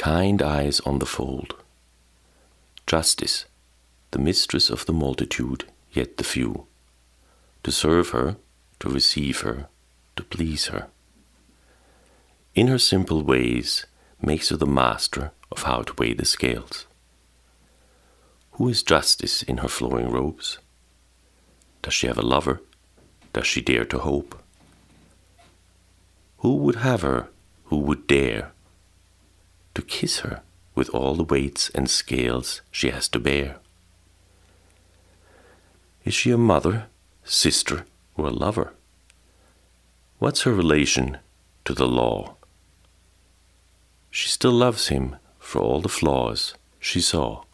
kind eyes on the fold. Justice, the mistress of the multitude, yet the few, to serve her, to receive her, to please her. In her simple ways makes her the master of how to weigh the scales. Who is justice in her flowing robes? Does she have a lover? Does she dare to hope? Who would have her, who would dare to kiss her with all the weights and scales she has to bear? Is she a mother, sister, or a lover? What's her relation to the law? She still loves him for all the flaws she saw.